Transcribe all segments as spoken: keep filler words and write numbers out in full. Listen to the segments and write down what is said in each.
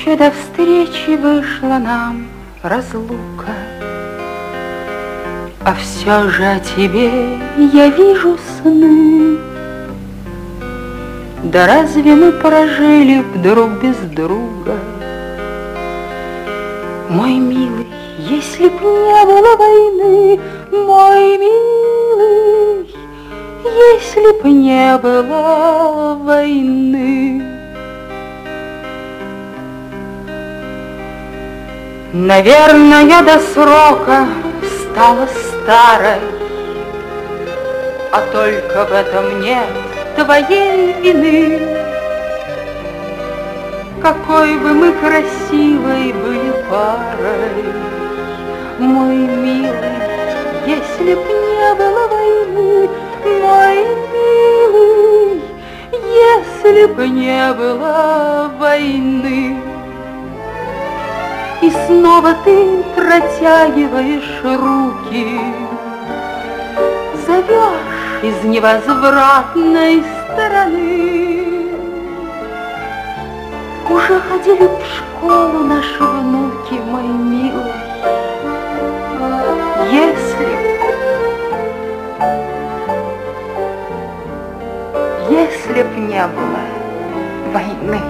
Еще до встречи вышла нам разлука, а все же о тебе я вижу сны. Да разве мы прожили б друг без друга? Мой милый, если б не было войны, мой милый, если б не было войны. Наверное, я до срока стала старой, а только в этом нет твоей вины. Какой бы мы красивой были парой, мой милый, если б не было войны, мой милый, если б не было войны. И снова ты протягиваешь руки, зовешь из невозвратной стороны. Уже ходили в школу наши внуки, мой милый. Если б, если б не было войны.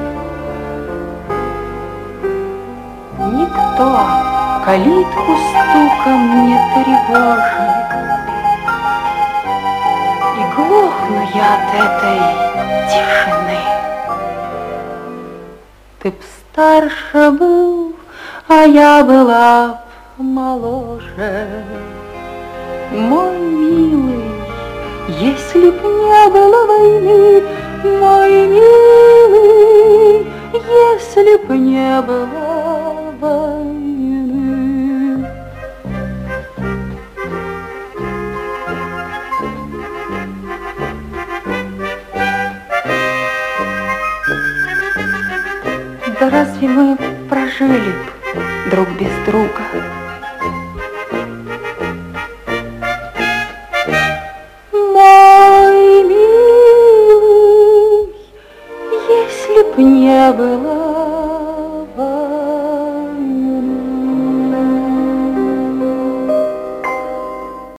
Никто калитку стуком не тревожит, и глохну я от этой тишины. Ты б старше был, а я была б моложе. Мой милый, если б не было войны, мой милый, если б не было войны. Да разве мы прожили б друг без друга? Мой милый, если б не было